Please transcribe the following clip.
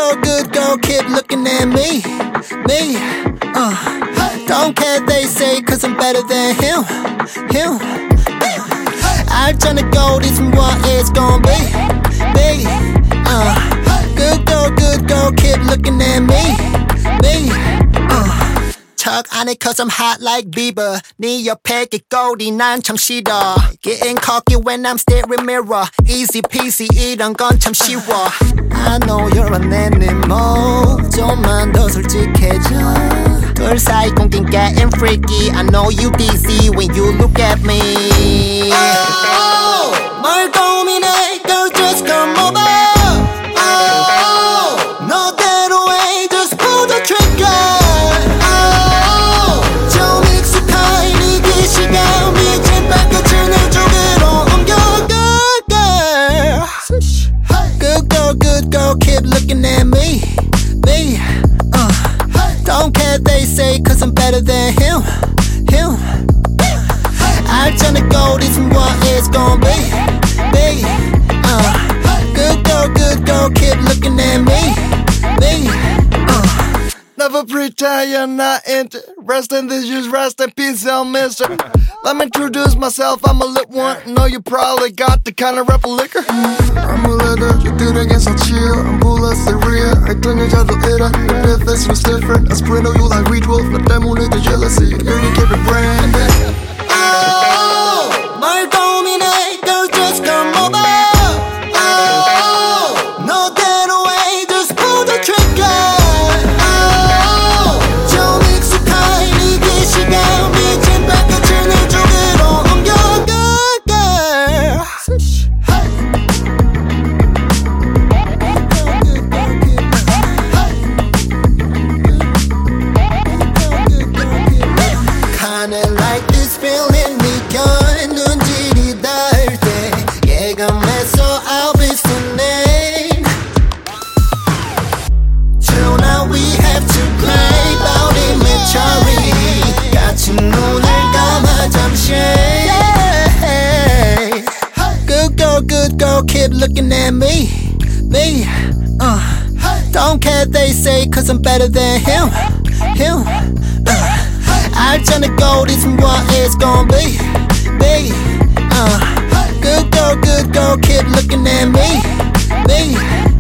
good girl, keep looking at me. Don't care they say, cause I'm better than him. 알잖아 gold isn't what it's gonna be. Good girl, keep looking at me. 척 안해 cause I'm hot like Bieber. 네 옆에 깃거리 난 참 싫어. Getting cocky when I'm staring mirror. Easy peasy 이런 건 참 쉬워. I know you're an animal. 좀만 더 솔직해져. 둘 사이 공긴 getting freaky. I know you dizzy when you look at me. Oh, 뭘 고민해 girl just come over. Oh, 너대로 해 just pull the trigger. Good girl, keep looking at me. Don't care they say, cause I'm better than him. 알잖아 gold isn't what it's gonna be. Good girl, keep looking at me. Never pretend you're not into. Rest in this, just rest in peace, mister. Let me introduce myself, I'm a lit one. Know you probably got the kind of rapper liquor. I'm a leader, you did against a chill. I'm bullets, they real. I turn each other later. The face was different. I sprinkle you like weed wolf. 나 때문에 더 jealousy. You can keep it branded. Oh, 뭘 고민해, girl, just come over. Oh, 너대로 해, just pull the trigger. Like this feeling 네가 눈질이 닿을 때 예감했어 I'll be soon. So now we have to play about immaturity. 같이 눈을 감아 잠시. Good girl, keep looking at me. Don't care they say, cause I'm better than him. 알잖아 gold isn't what it's gonna be. Good girl, keep looking at me.